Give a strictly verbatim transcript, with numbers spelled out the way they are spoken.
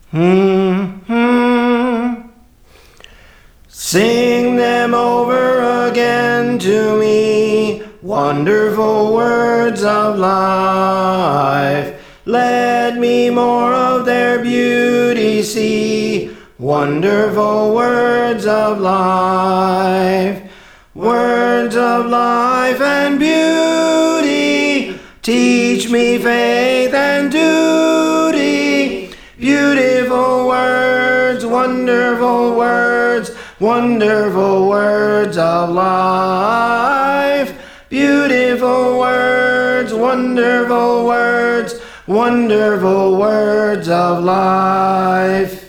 Mm-hmm. Sing them over again to me, wonderful words of life. Let me more of their beauty see, wonderful words of life. Words of life and beauty, teach me faith and duty. Beautiful words, wonderful words, wonderful words of life. Beautiful words, wonderful words, wonderful words of life.